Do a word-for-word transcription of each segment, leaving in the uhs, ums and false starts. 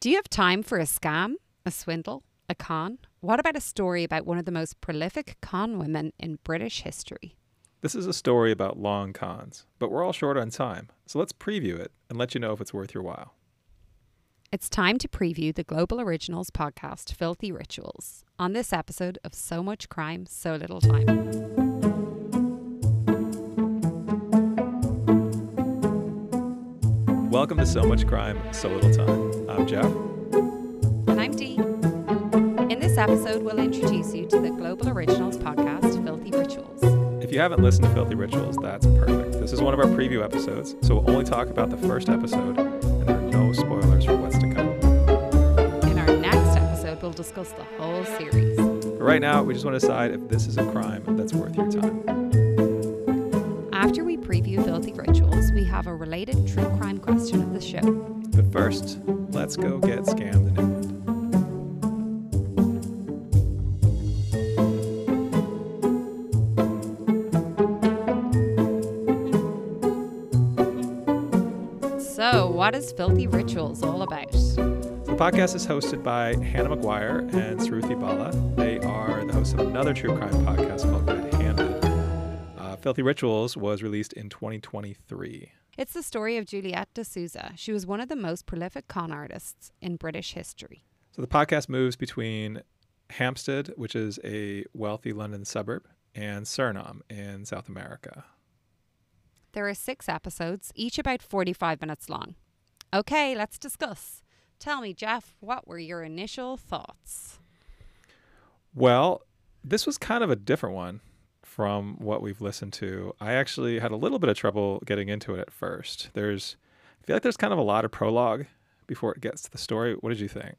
Do you have time for a scam, a swindle, a con? What about a story about one of the most prolific con women in British history? This is a story about long cons, but we're all short on time, so let's preview it and let you know if it's worth your while. It's time to preview the Global Originals podcast, Filthy Rituals, on this episode of So Much Crime, So Little Time. Welcome to So Much Crime, So Little Time. I'm Jeff. And I'm Dee. In this episode, we'll introduce you to the Global Originals podcast, Filthy Rituals. If you haven't listened to Filthy Rituals, that's perfect. This is one of our preview episodes, so we'll only talk about the first episode, and there are no spoilers for what's to come. In our next episode, we'll discuss the whole series. But right now, we just want to decide if this is a crime that's worth your time. After we preview Filthy Rituals, we have a related true crime question of the show. But first, let's go get scammed in England. So, what is Filthy Rituals all about? The podcast is hosted by Hannah McGuire and Sruthi Bala. They are the hosts of another true crime podcast called Red Handed. Uh, Filthy Rituals was released in twenty twenty-three. It's the story of Juliette D'Souza. She was one of the most prolific con artists in British history. So the podcast moves between Hampstead, which is a wealthy London suburb, and Suriname in South America. There are six episodes, each about forty-five minutes long. Okay, let's discuss. Tell me, Jeff, what were your initial thoughts? Well, this was kind of a different one from what we've listened to. I actually had a little bit of trouble getting into it at first. There's, I feel like there's kind of a lot of prologue before it gets to the story. What did you think?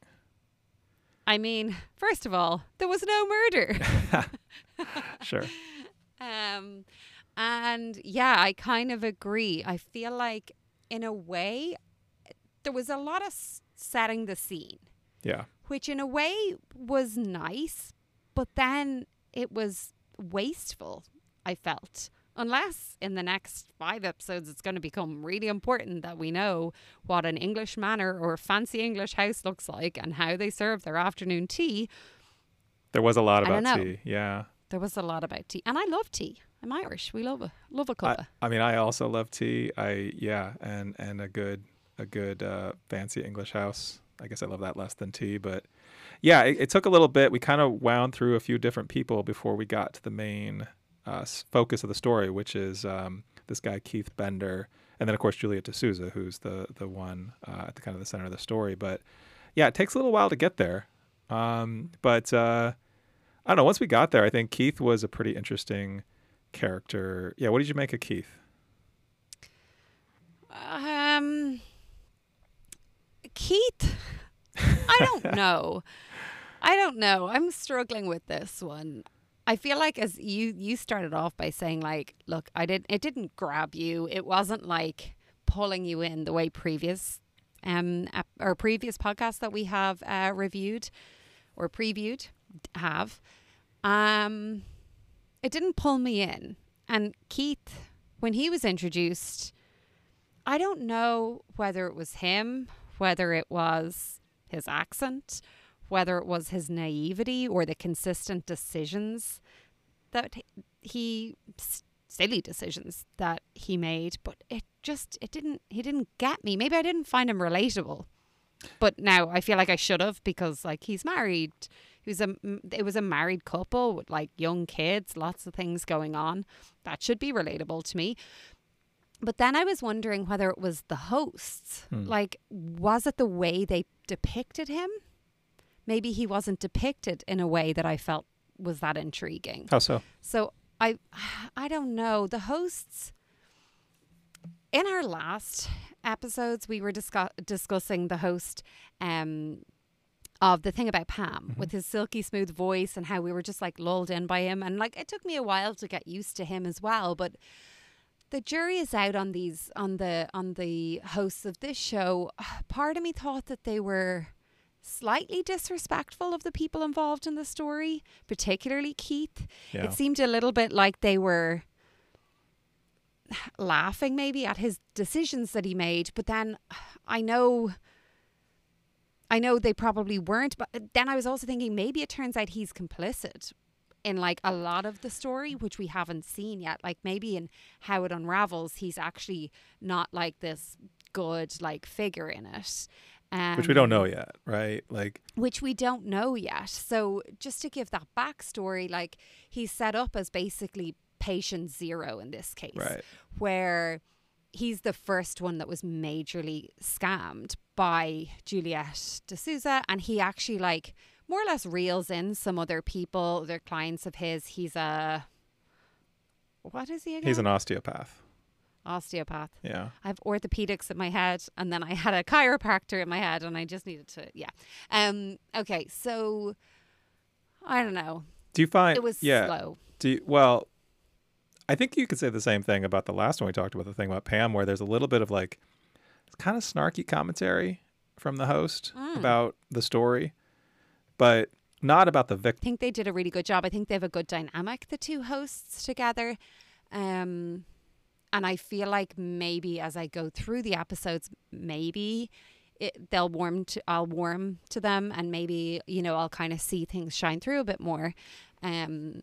I mean, first of all, there was no murder. Sure. Um, and yeah, I kind of agree. I feel like in a way, there was a lot of s- setting the scene. Yeah. Which in a way was nice, but then it was wasteful, I felt. Unless in the next five episodes it's going to become really important that we know what an English manor or fancy English house looks like and how they serve their afternoon tea. There was a lot I don't about know. tea. Yeah. There was a lot about tea. And I love tea. I'm Irish. We love a love a cuppa. I, I mean, I also love tea. I yeah, and and a good a good uh, fancy English house. I guess I love that less than tea, but yeah, it, it took a little bit. We kind of wound through a few different people before we got to the main uh, focus of the story, which is um, this guy Keith Bender, and then of course Juliette D'Souza, who's the the one uh, at the kind of the center of the story. But yeah, it takes a little while to get there. Um, but uh, I don't know. Once we got there, I think Keith was a pretty interesting character. Yeah, what did you make of Keith? Um, Keith, I don't know. I don't know. I'm struggling with this one. I feel like as you you started off by saying like, look, I did it didn't grab you. It wasn't like pulling you in the way previous um ep- or previous podcasts that we have uh, reviewed or previewed have. Um, it didn't pull me in. And Keith, when he was introduced, I don't know whether it was him, whether it was his accent, whether it was his naivety or the consistent decisions that he, silly decisions that he made, but it just, it didn't, he didn't get me. Maybe I didn't find him relatable, but now I feel like I should have because like he's married. He was a, it was a married couple with like young kids, lots of things going on. That should be relatable to me. But then I was wondering whether it was the hosts. Hmm. Like, was it the way they depicted him? Maybe he wasn't depicted in a way that I felt was that intriguing. How so? So I, I don't know. The hosts, in our last episodes, we were discuss- discussing the host um, of the thing about Pam Mm-hmm. with his silky smooth voice and how we were just like lulled in by him. And like, it took me a while to get used to him as well. But the jury is out on these, on the, on the hosts of this show. Part of me thought that they were slightly disrespectful of the people involved in the story, particularly Keith. Yeah. It seemed a little bit like they were laughing maybe at his decisions that he made. But then I know I know they probably weren't, but then I was also thinking maybe it turns out he's complicit in like a lot of the story, which we haven't seen yet. Like maybe in how it unravels, he's actually not like this good like figure in it. Um, Which we don't know yet, right? Like, which we don't know yet. So just to give that backstory, like he's set up as basically patient zero in this case, right. where he's the first one that was majorly scammed by Juliet D'Souza, and he actually like more or less reels in some other people, other clients of his. He's a, what is he again? He's an osteopath. Osteopath. Yeah. I have orthopedics in my head, and then I had a chiropractor in my head, and I just needed to, yeah. Um. Okay, so I don't know. Do you find It was yeah, slow. Do you, well, I think you could say the same thing about the last one we talked about, the thing about Pam, where there's a little bit of like kind of snarky commentary from the host Mm. about the story, but not about the I victim. think they did a really good job. I think they have a good dynamic, the two hosts together. Um, and I feel like maybe as I go through the episodes, maybe it, they'll warm to, I'll warm to them, and maybe, you know, I'll kind of see things shine through a bit more. Um,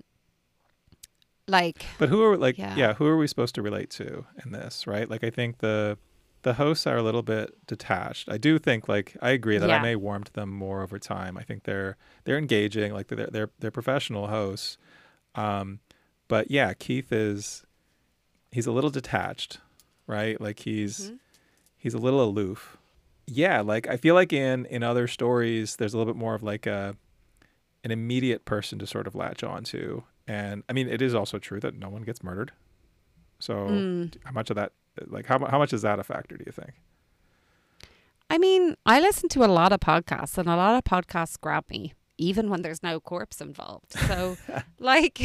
like, But who are like, Yeah. yeah. who are we supposed to relate to in this, right? Like, I think the the hosts are a little bit detached. I do think, like, I agree that I Yeah. may warm to them more over time. I think they're they're engaging, like they're they're they're professional hosts. Um, but yeah, Keith is he's a little detached, right? Like he's Mhm. he's a little aloof. Yeah, like I feel like in in other stories, there's a little bit more of like a an immediate person to sort of latch onto. And I mean, it is also true that no one gets murdered. So Mm. how much of that, like how, mu- how much is that a factor, do you think? I mean, I listen to a lot of podcasts, and a lot of podcasts grab me, even when there's no corpse involved. So, like,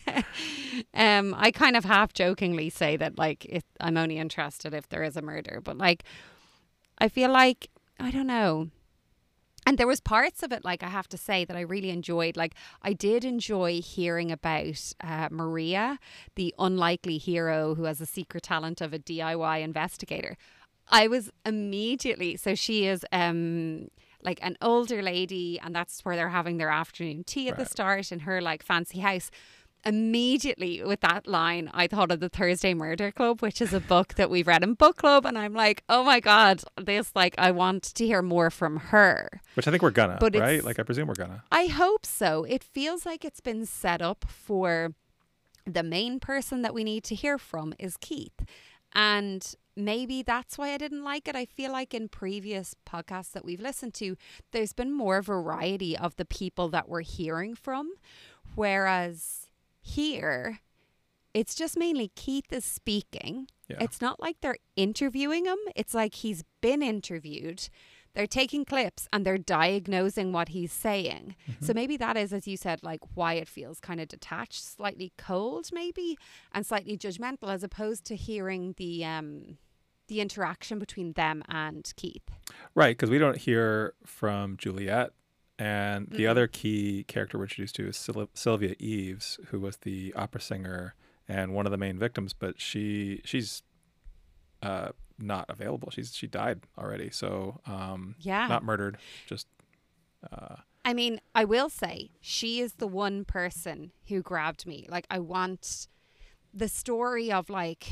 um, I kind of half jokingly say that, like, if I'm only interested if there is a murder, but like, I feel like I don't know. And there was parts of it, like I have to say, that I really enjoyed. Like I did enjoy hearing about uh, Maria, the unlikely hero who has a secret talent of a D I Y investigator. I was immediately, so she is um like an older lady, and that's where they're having their afternoon tea at the Right. start in her like fancy house. Immediately with that line, I thought of the Thursday Murder Club, which is a book that we've read in book club, and I'm like, oh my god, this, like, I want to hear more from her. Which I think we're gonna, But right? it's- Like I presume we're gonna. I hope so. It feels like it's been set up for the main person that we need to hear from is Keith. And maybe that's why I didn't like it. I feel like in previous podcasts that we've listened to, there's been more variety of the people that we're hearing from. Whereas here, it's just mainly Keith is speaking. Yeah. It's not like they're interviewing him. It's like he's been interviewed. They're taking clips and they're diagnosing what he's saying. Mm-hmm. So maybe that is, as you said, like why it feels kind of detached, slightly cold maybe, and slightly judgmental, as opposed to hearing the um the interaction between them and Keith. Right, because we don't hear from Juliet. And the Mm-mm. other key character we're introduced to is Syl- Sylvia Eves, who was the opera singer and one of the main victims, but she she's uh, not available. She's she died already, so um, Yeah. not murdered. Just uh, I mean, I will say she is the one person who grabbed me. Like, I want the story of like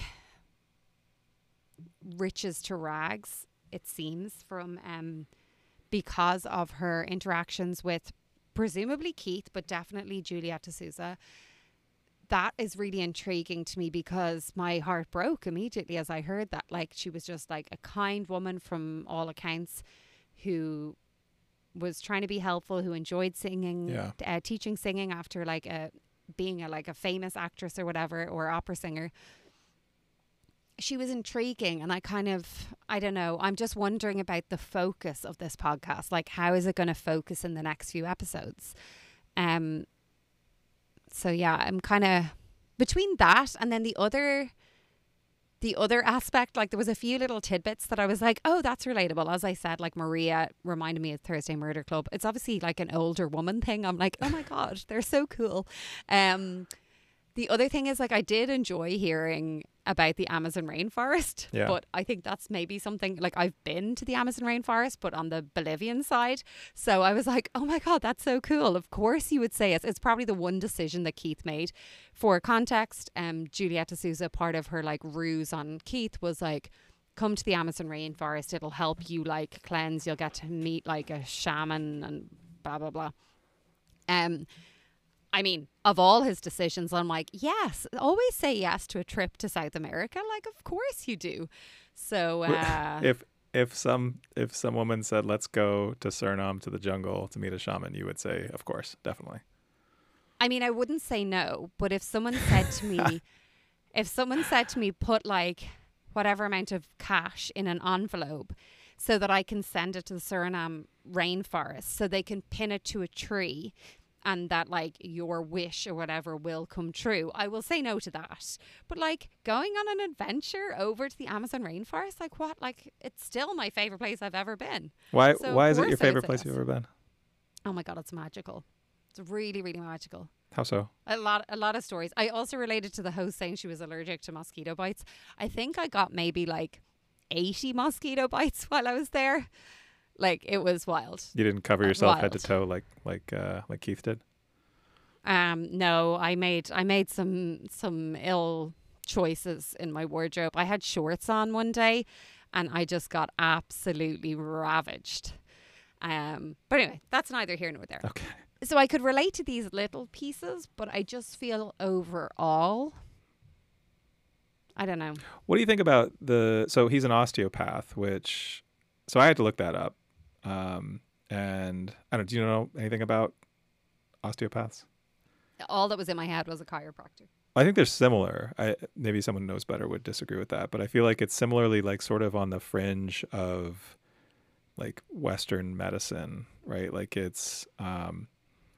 riches to rags, it seems, from um because of her interactions with presumably Keith, but definitely Juliet D'Souza. That is really intriguing to me, because my heart broke immediately as I heard that. Like, she was just like a kind woman from all accounts, who was trying to be helpful, who enjoyed singing, Yeah. uh, teaching singing after like a being a like a famous actress or whatever, or opera singer. She was intriguing, and I kind of, I don't know, I'm just wondering about the focus of this podcast. Like, how is it going to focus in the next few episodes? Um. So yeah, I'm kind of between that and then the other, the other aspect. Like, there was a few little tidbits that I was like, oh, that's relatable. As I said, like Maria reminded me of Thursday Murder Club. It's obviously like an older woman thing. I'm like, oh my god, they're so cool. Um. The other thing is, like, I did enjoy hearing about the Amazon rainforest, Yeah. but I think that's maybe something, like, I've been to the Amazon rainforest, but on the Bolivian side. So I was like, oh my God, that's so cool. Of course you would say it. It's probably the one decision that Keith made. For context, um, Juliet D'Souza, part of her, like, ruse on Keith was like, come to the Amazon rainforest. It'll help you, like, cleanse. You'll get to meet, like, a shaman and blah, blah, blah. Um, I mean, of all his decisions, I'm like, yes, always say yes to a trip to South America. Like, of course you do. So, uh, if if some if some woman said, let's go to Suriname to the jungle to meet a shaman, you would say, of course, definitely. I mean, I wouldn't say no, but if someone said to me, if someone said to me, put like whatever amount of cash in an envelope so that I can send it to the Suriname rainforest so they can pin it to a tree and that, like, your wish or whatever will come true, I will say no to that. But, like, going on an adventure over to the Amazon rainforest, like, what? Like, it's still my favorite place I've ever been. Why So, Why of is it course your I would favorite say place yes. you've ever been? Oh my God, it's magical. It's really, really magical. How so? A lot, a lot of stories. I also related to the host saying she was allergic to mosquito bites. I think I got maybe like eighty mosquito bites while I was there. Like, it was wild. You didn't cover Uh, yourself head to wild. toe like like uh, like Keith did? Um, no, I made I made some some ill choices in my wardrobe. I had shorts on one day, and I just got absolutely ravaged. Um, but anyway, that's neither here nor there. Okay. So I could relate to these little pieces, but I just feel overall, I don't know. What do you think about the? So he's an osteopath, which, so I had to look that up. Um, and I don't. Do you know anything about osteopaths? All that was in my head was a chiropractor. I think they're similar. I maybe someone knows better would disagree with that, but I feel like it's similarly like sort of on the fringe of like Western medicine, right? Like it's. Um,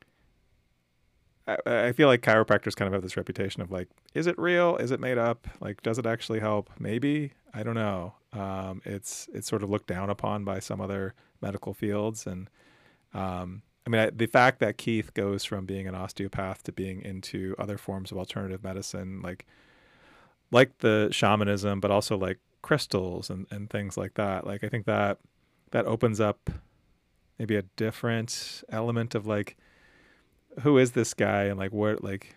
I, I feel like chiropractors kind of have this reputation of like, is it real? Is it made up? Like, does it actually help? Maybe. I don't know. Um, it's it's sort of looked down upon by some other medical fields, and um, I mean, I, the fact that Keith goes from being an osteopath to being into other forms of alternative medicine, like like the shamanism, but also like crystals and, and things like that. Like, I think that that opens up maybe a different element of like, who is this guy, and like what, like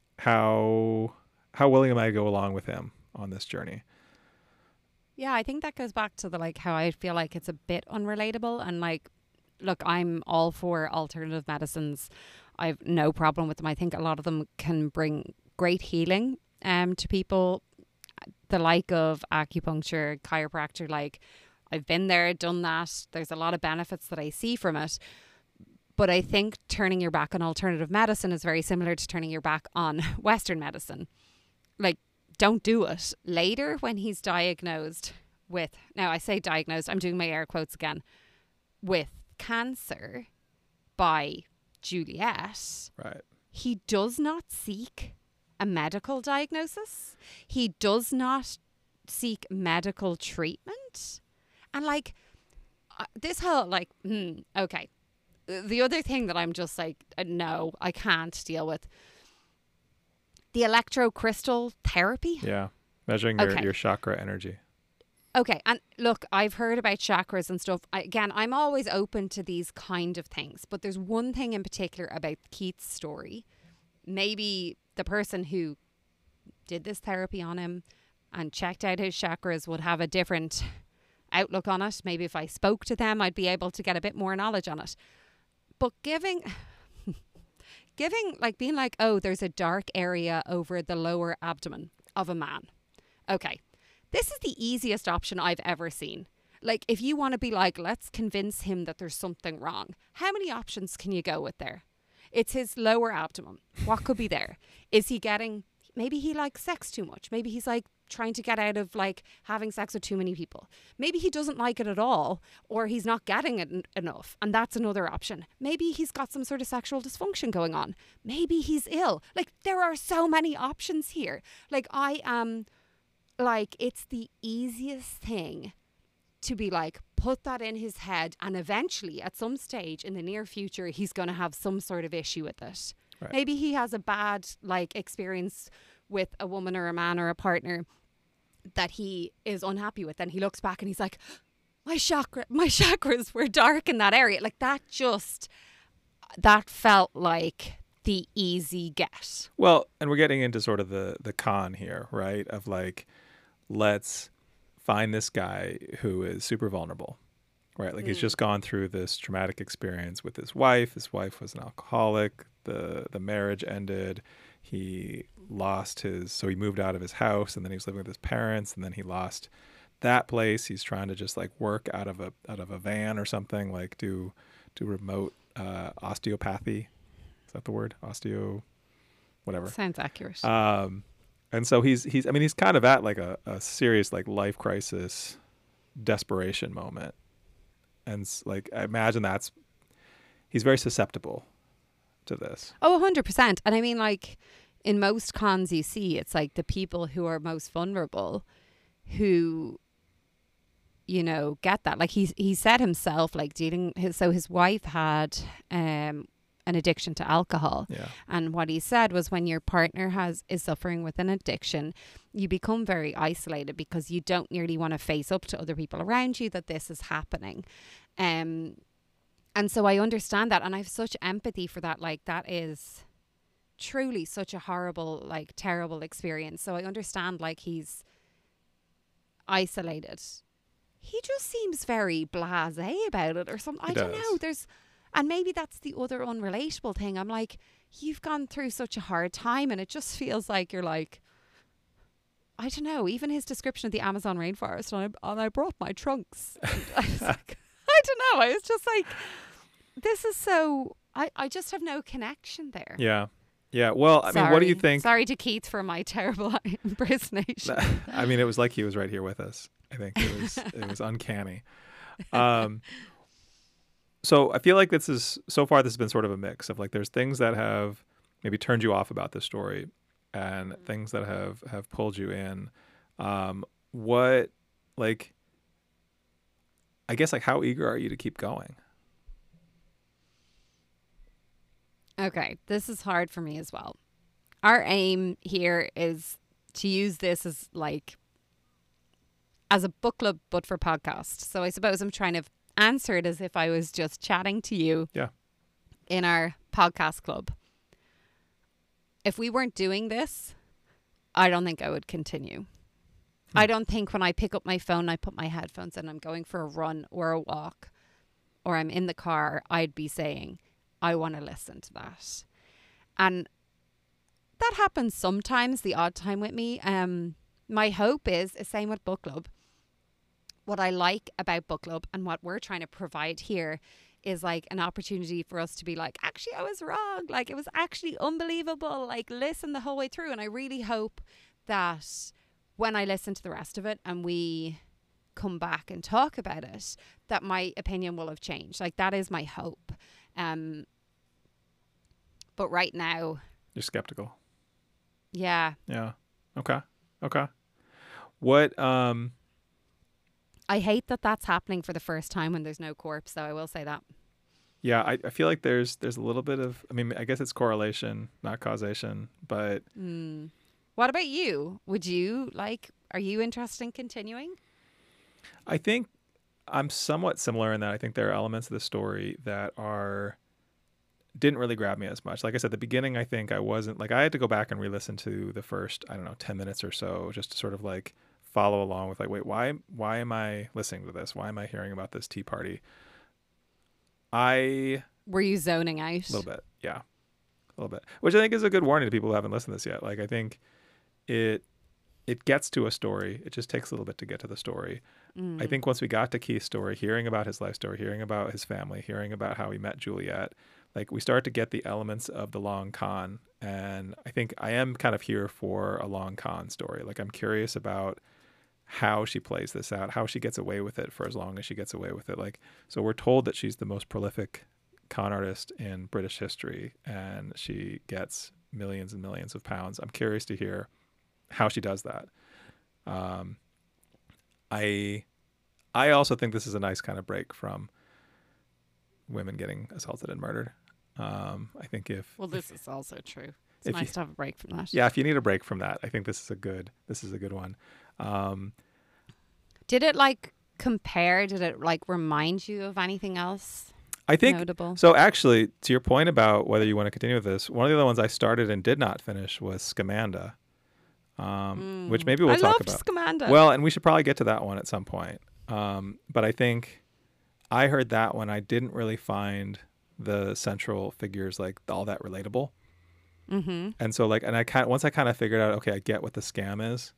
how how willing am I to go along with him on this journey? Yeah, I think that goes back to the like how I feel like it's a bit unrelatable, and like, look, I'm all for alternative medicines. I've no problem with them. I think a lot of them can bring great healing um to people, the like of acupuncture, chiropractor. Like, I've been there, done that. There's a lot of benefits that I see from it. But I think turning your back on alternative medicine is very similar to turning your back on Western medicine. Like, don't do it. Later, when he's diagnosed with, now I say diagnosed, I'm doing my air quotes again, with cancer by Juliet, Right. he does not seek a medical diagnosis. He does not seek medical treatment. And like, uh, this whole like, hmm, okay. The other thing that I'm just like, uh, no, I can't deal with. The electrocrystal therapy. Yeah. Measuring your, Okay. your chakra energy. Okay. And look, I've heard about chakras and stuff. I, again, I'm always open to these kind of things. But there's one thing in particular about Keith's story. Maybe the person who did this therapy on him and checked out his chakras would have a different outlook on it. Maybe if I spoke to them, I'd be able to get a bit more knowledge on it. But giving, giving, like being like, oh, there's a dark area over the lower abdomen of a man. Okay. This is the easiest option I've ever seen. Like, if you want to be like, let's convince him that there's something wrong. How many options can you go with there? It's his lower abdomen. What could be there? Is he getting, maybe he likes sex too much. Maybe he's like trying to get out of like having sex with too many people. Maybe he doesn't like it at all, or he's not getting it en- enough. And that's another option. Maybe he's got some sort of sexual dysfunction going on. Maybe he's ill. Like, there are so many options here. Like, I am like, it's the easiest thing to be like, put that in his head, and eventually at some stage in the near future he's going to have some sort of issue with it. Right. Maybe he has a bad like experience with a woman or a man or a partner that he is unhappy with. Then he looks back and he's like, my chakra, my chakras were dark in that area. Like that just, that felt like the easy get. Well, and we're getting into sort of the the con here, right? Of like, let's find this guy who is super vulnerable, right? Like mm. he's just gone through this traumatic experience with his wife. His wife was an alcoholic. The the marriage ended. He lost his, so he moved out of his house, and then he was living with his parents, and then he lost that place. He's trying to just like work out of a out of a van or something, like do do remote uh, osteopathy. Is that the word? Osteo, whatever. Sounds accurate. Um, and so he's he's I mean he's kind of at like a, a serious like life crisis, desperation moment, and like I imagine that's he's very susceptible to this. Oh, one hundred percent. And I mean, like in most cons you see, it's like the people who are most vulnerable who, you know, get that. Like he he said himself, like dealing his, so his wife had um an addiction to alcohol. Yeah. And what he said was when your partner has is suffering with an addiction, you become very isolated because you don't really want to face up to other people around you that this is happening. Um and so I understand that, and I have such empathy for that. Like that is truly such a horrible, like terrible experience. So I understand like he's isolated. He just seems very blasé about it or something. He I don't does. know. There's, and maybe that's the other unrelatable thing. I'm like, you've gone through such a hard time, and it just feels like you're like, I don't know. Even his description of the Amazon rainforest, and I, and I brought my trunks. I was like, I don't know. I was just like, this is so. I, I just have no connection there. Yeah. Yeah. Well, I Sorry. mean, what do you think? Sorry to Keith for my terrible impersonation. I mean, it was like he was right here with us. I think it was it was uncanny. Um, so I feel like this is so far this has been sort of a mix of like there's things that have maybe turned you off about this story, and mm-hmm. things that have have pulled you in. Um, what like I guess like how eager are you to keep going? Okay, this is hard for me as well. Our aim here is to use this as like as a book club, but for podcast. So I suppose I'm trying to answer it as if I was just chatting to you yeah. in our podcast club. If we weren't doing this, I don't think I would continue. Hmm. I don't think when I pick up my phone, I put my headphones in, I'm going for a run or a walk, or I'm in the car, I'd be saying, I want to listen to that. And that happens sometimes, the odd time with me. Um, my hope is, is same with book club. What I like about book club and what we're trying to provide here is like an opportunity for us to be like, actually, I was wrong. Like it was actually unbelievable. Like listen the whole way through. And I really hope that when I listen to the rest of it and we come back and talk about it, that my opinion will have changed. Like that is my hope. Um, but right now, you're skeptical. Yeah. Yeah. Okay. Okay. What, um, I hate that that's happening for the first time when there's no corpse, though. I will say that. Yeah, I, I feel like there's there's a little bit of, I mean, I guess it's correlation, not causation, but. Mm. What about you? Would you like, are you interested in continuing? I think I'm somewhat similar in that I think there are elements of the story that are, didn't really grab me as much. Like I said, at the beginning, I think I wasn't, like I had to go back and re-listen to the first, I don't know, ten minutes or so, just to sort of like follow along with like, wait, why, why am I listening to this? Why am I hearing about this tea party? I... Were you zoning out? A little bit, yeah. A little bit. Which I think is a good warning to people who haven't listened to this yet. Like I think it it gets to a story. It just takes a little bit to get to the story. Mm. I think once we got to Keith's story, hearing about his life story, hearing about his family, hearing about how he met Juliet, like we start to get the elements of the long con. And I think I am kind of here for a long con story. Like I'm curious about how she plays this out, how she gets away with it for as long as she gets away with it. Like, so we're told that she's the most prolific con artist in British history and she gets millions and millions of pounds. I'm curious to hear how she does that. Um, I, I also think this is a nice kind of break from women getting assaulted and murdered. Um, I think if Well, this is also true. It's if nice you- to have a break from that. yeah, if you need a break from that, I think this is a good this is a good one. Um, Did it like compare? Did it like remind you of anything else I think notable? so. Actually, to your point about whether you want to continue with this, one of the other ones I started and did not finish was Scamanda, um, which maybe we'll I talk loved about. Scamanda. Well, and we should probably get to that one at some point. Um, but I think I heard that one. I didn't really find the central figures like all that relatable. mm-hmm. And so like, and I kind once I kind of figured out, okay, I get what the scam is.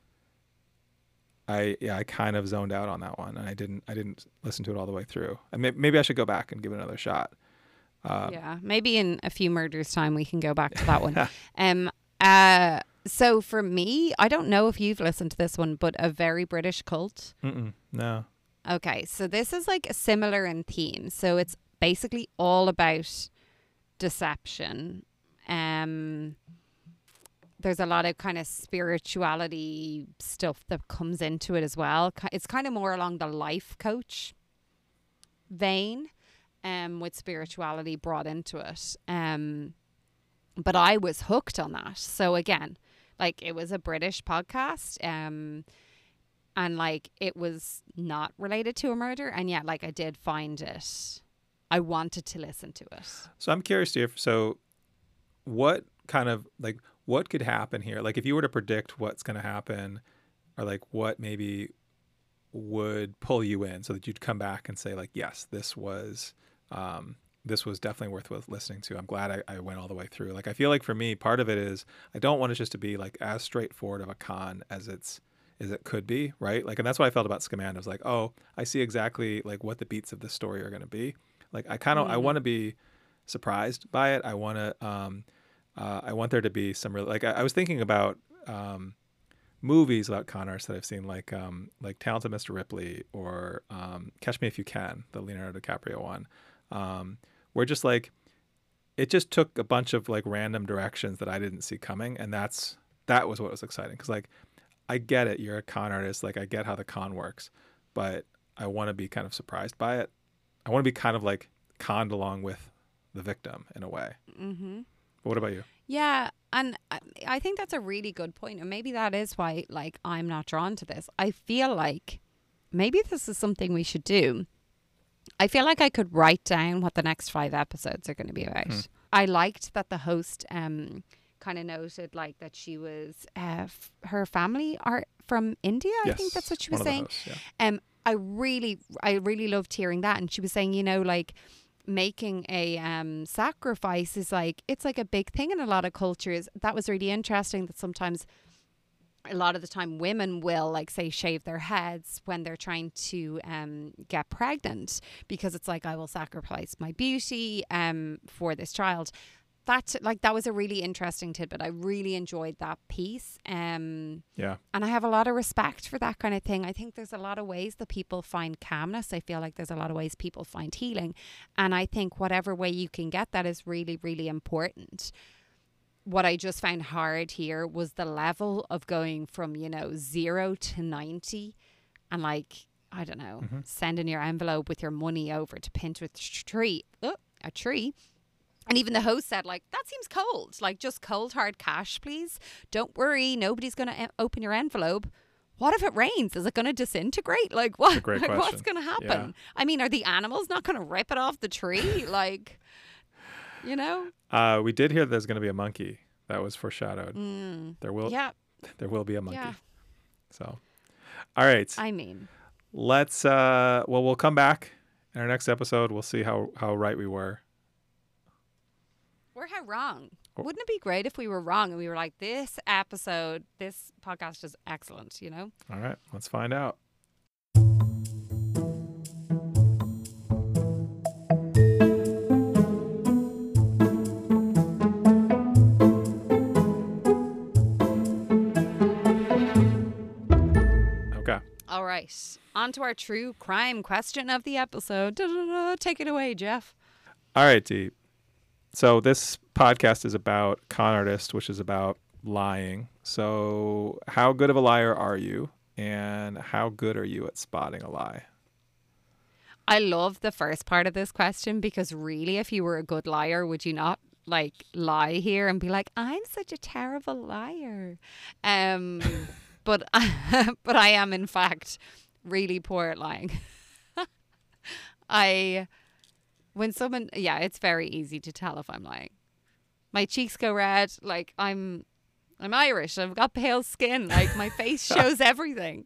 I yeah, I kind of zoned out on that one, and I didn't I didn't listen to it all the way through. And may, maybe I should go back and give it another shot. Uh, Yeah, maybe in a few murders time we can go back to that one. um. Uh. So for me, I don't know if you've listened to this one, but A Very British Cult. Mm-mm, no. Okay, so this is like similar in theme. So it's basically all about deception. Um, there's a lot of kind of spirituality stuff that comes into it as well. Ki- It's kind of more along the life coach vein, um, with spirituality brought into it. Um, but I was hooked on that. So again, like it was a British podcast. Um, and like it was not related to a murder, and yet like I did find it, I wanted to listen to it. So I'm curious to hear. So, what kind of like what could happen here? Like, if you were to predict what's going to happen, or like what maybe would pull you in, so that you'd come back and say, like, yes, this was, um, this was definitely worth worth listening to. I'm glad I, I went all the way through. Like, I feel like for me, part of it is I don't want it just to be like as straightforward of a con as it's as it could be, right? Like, and that's what I felt about Scamanda. I was like, oh, I see exactly like what the beats of this story are going to be. Like, I kind of Mm. I want to be surprised by it. I want to um, uh, I want there to be some real like I, I was thinking about um, movies about con artists that I've seen, like um, like Talented Mister Ripley or um, Catch Me If You Can, the Leonardo DiCaprio one, um, where just like it just took a bunch of like random directions that I didn't see coming, and that's that was what was exciting because like I get it, you're a con artist, like I get how the con works, but I want to be kind of surprised by it. I want to be kind of like conned along with the victim in a way. Mm-hmm. But what about you? Yeah, and I, I think that's a really good point, and maybe that is why like I'm not drawn to this. I feel like maybe this is something we should do. I feel like I could write down what the next five episodes are going to be about. Hmm. I liked that the host um kind of noted like that she was uh, f- her family are from India. I think that's what she was one of the saying. hosts, yeah. Um, I really, I really loved hearing that, and she was saying, you know, like making a um sacrifice is like it's like a big thing in a lot of cultures. That was really interesting. That sometimes, a lot of the time, women will like say shave their heads when they're trying to um get pregnant because it's like I will sacrifice my beauty um for this child. That like that was a really interesting tidbit. I really enjoyed that piece. Um, Yeah. and I have a lot of respect for that kind of thing. I think there's a lot of ways that people find calmness. I feel like there's a lot of ways people find healing. And I think whatever way you can get that is really, really important. What I just found hard here was the level of going from, you know, zero to ninety and like, I don't know, Mhm. sending your envelope with your money over to Pinterest tree, oh, a tree. And even the host said, like, that seems cold. Like, just cold, hard cash, please. Don't worry. Nobody's going to e- open your envelope. What if it rains? Is it going to disintegrate? Like, what? a great like, what's question. going to happen? Yeah. I mean, are the animals not going to rip it off the tree? Like, you know? Uh, we did hear there's going to be a monkey. That was foreshadowed. Mm. There will Yeah. there will be a monkey. Yeah. So, all right. I mean, Let's uh well we'll come back in our next episode. We'll see how how right we were. we're how wrong. Oh. Wouldn't it be great if we were wrong and we were like, this episode, this podcast is excellent, you know? All right, let's find out. Okay. All right. On to our true crime question of the episode. Da-da-da. Take it away, Jeff. All right, Dee. So this podcast is about con artist, which is about lying. So how good of a liar are you? And how good are you at spotting a lie? I love the first part of this question because really, if you were a good liar, would you not like lie here and be like, I'm such a terrible liar? Um, but but I am in fact really poor at lying. I when someone yeah, it's very easy to tell if I'm lying. My cheeks go red, like I'm I'm Irish. I've got pale skin. Like my face shows everything.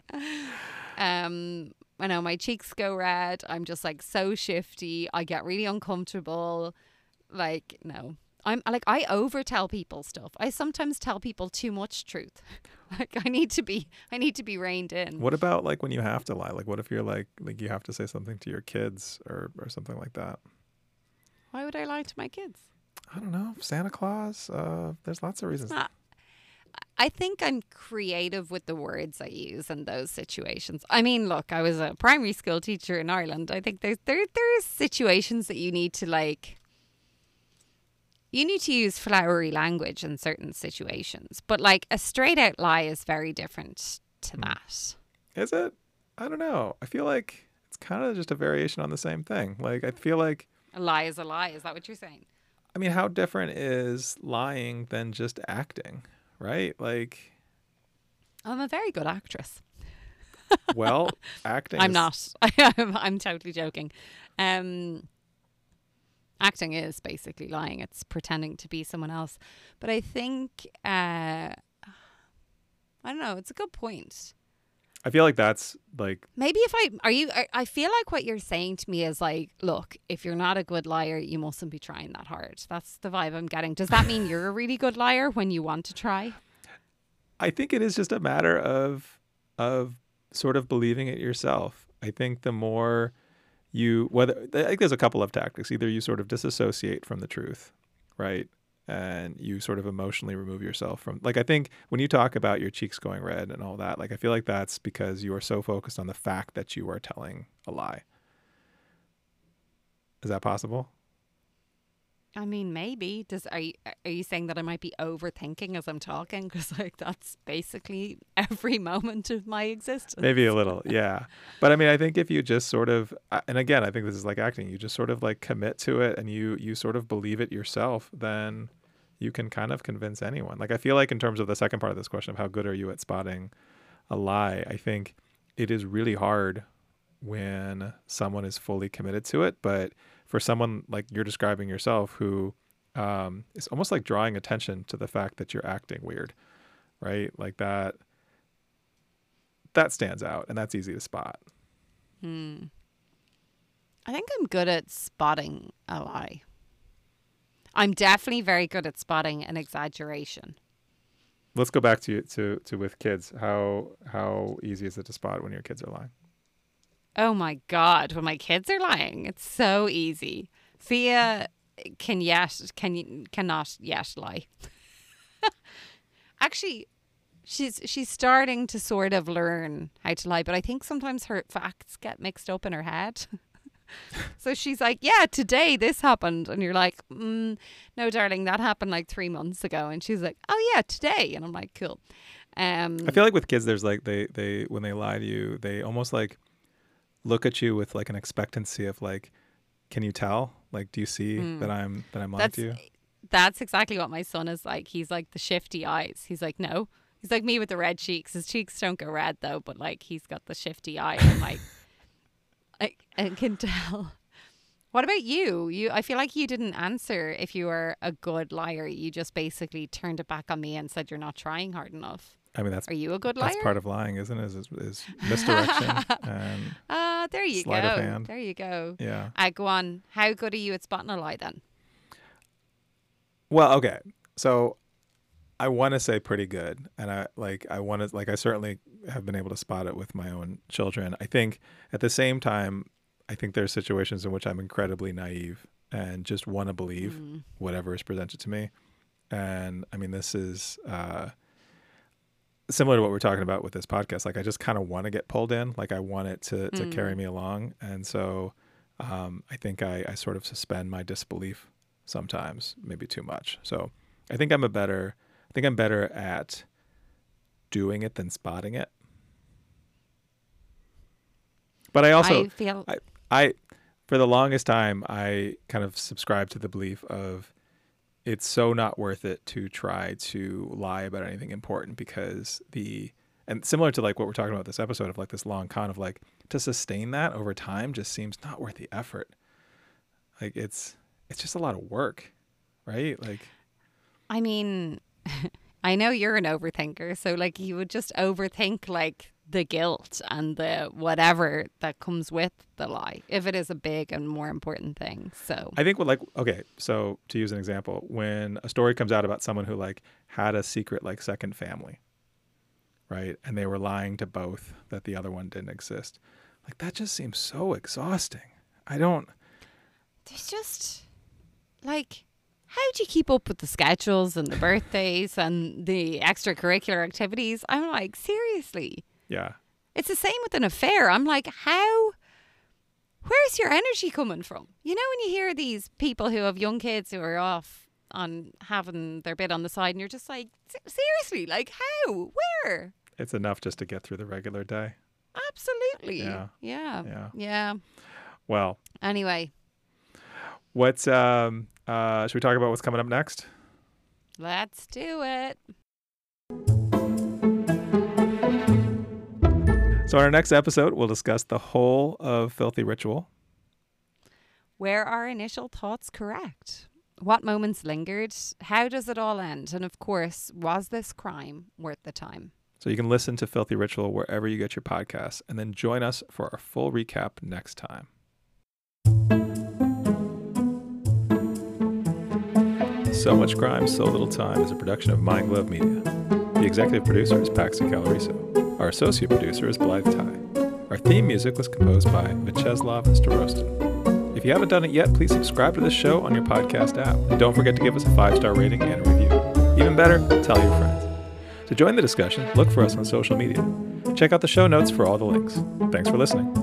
Um, I know my cheeks go red. I'm just like so shifty. I get really uncomfortable. Like no, I'm like I over tell people stuff. I sometimes tell people too much truth. Like I need to be, I need to be reined in. What about like when you have to lie? Like what if you're like like you have to say something to your kids or or something like that? Why would I lie to my kids? I don't know. Santa Claus. Uh, there's lots of reasons. Uh, I think I'm creative with the words I use in those situations. I mean, look, I was a primary school teacher in Ireland. I think there's there there's situations that you need to like. You need to use flowery language in certain situations, but like a straight out lie is very different to that. Is it? I don't know. I feel like it's kind of just a variation on the same thing. Like I feel like a lie is a lie. Is that what you're saying? I mean, how different is lying than just acting, right? Like, I'm a very good actress. Well, acting. I'm is... not. I'm, I'm totally joking. Um, acting is basically lying. It's pretending to be someone else. But I think, uh, I don't know. It's a good point. I feel like that's like maybe if I are you I, I feel like what you're saying to me is like, look, if you're not a good liar, you mustn't be trying that hard. That's the vibe I'm getting. Does that mean you're a really good liar when you want to try? I think it is just a matter of of sort of believing it yourself. I think the more you whether I think there's a couple of tactics. Either you sort of disassociate from the truth, right? And you sort of emotionally remove yourself from, like, I think when you talk about your cheeks going red and all that, like, I feel like that's because you are so focused on the fact that you are telling a lie. Is that possible? I mean, maybe. Does are you are you saying that I might be overthinking as I'm talking? Because like that's basically every moment of my existence. Maybe a little, yeah. But I mean, I think if you just sort of, and again, I think this is like acting. You just sort of like commit to it, and you you sort of believe it yourself. Then you can kind of convince anyone. Like I feel like in terms of the second part of this question of how good are you at spotting a lie, I think it is really hard when someone is fully committed to it, but for someone like you're describing yourself who um, is almost like drawing attention to the fact that you're acting weird, right? Like that, that stands out and that's easy to spot. Hmm. I think I'm good at spotting a lie. I'm definitely very good at spotting an exaggeration. Let's go back to to to with kids. How how easy is it to spot when your kids are lying? Oh my God, when my kids are lying, it's so easy. Fia can yet, can cannot yet lie. Actually, she's she's starting to sort of learn how to lie, but I think sometimes her facts get mixed up in her head. So she's like, yeah, today this happened. And you're like, mm, no, darling, that happened like three months ago. And she's like, oh yeah, today. And I'm like, cool. Um, I feel like with kids, there's like, they, they, when they lie to you, they almost like look at you with like an expectancy of like, can you tell? Like, do you see mm, that I'm, that I'm lying to you? That's exactly what my son is like. He's like the shifty eyes. He's like, no. He's like me with the red cheeks. His cheeks don't go red though, but like he's got the shifty eye. I'm like, I, I can tell. What about you? You, I feel like you didn't answer if you were a good liar. You just basically turned it back on me and said you're not trying hard enough. I mean, that's are you a good liar? That's part of lying, isn't it? Is, is, is misdirection and ah, uh, there you sleight go. of hand. There you go. Yeah. Uh, go on. How good are you at spotting a lie then? Well, okay. So I want to say pretty good, and I like I want to like I certainly have been able to spot it with my own children. I think at the same time, I think there are situations in which I'm incredibly naive and just want to believe mm. whatever is presented to me. And I mean, this is uh, similar to what we're talking about with this podcast. Like, I just kind of want to get pulled in. Like, I want it to to mm. carry me along. And so um, I think I, I sort of suspend my disbelief sometimes, maybe too much. So I think I'm a better. I think I'm better at doing it than spotting it. But I also, I feel I, I, for the longest time, I kind of subscribed to the belief of it's so not worth it to try to lie about anything important because the, and similar to like what we're talking about this episode of like this long con of like to sustain that over time just seems not worth the effort. Like it's, it's just a lot of work, right? Like, I mean, I know you're an overthinker, so like you would just overthink like the guilt and the whatever that comes with the lie if it is a big and more important thing. So I think what like, okay, so to use an example, when a story comes out about someone who like had a secret like second family, right? And they were lying to both that the other one didn't exist. Like that just seems so exhausting. I don't. There's just like, how do you keep up with the schedules and the birthdays and the extracurricular activities? I'm like, seriously. Yeah. It's the same with an affair. I'm like, how, where's your energy coming from? You know, when you hear these people who have young kids who are off on having their bit on the side and you're just like, seriously, like how, where? It's enough just to get through the regular day. Absolutely. Yeah. Yeah. Yeah. Yeah. Well. Anyway. What's, um, uh, should we talk about what's coming up next? Let's do it. So in our next episode, we'll discuss the whole of Filthy Ritual. Were our initial thoughts correct? What moments lingered? How does it all end? And of course, was this crime worth the time? So you can listen to Filthy Ritual wherever you get your podcasts, and then join us for our full recap next time. So Much Crime, So Little Time is a production of Mind Glove Media. The executive producer is Paxton Caloriso. Our associate producer is Blythe Ty. Our theme music was composed by Vyacheslav Starostin. If you haven't done it yet, please subscribe to this show on your podcast app. And don't forget to give us a five-star rating and a review. Even better, tell your friends. To join the discussion, look for us on social media. Check out the show notes for all the links. Thanks for listening.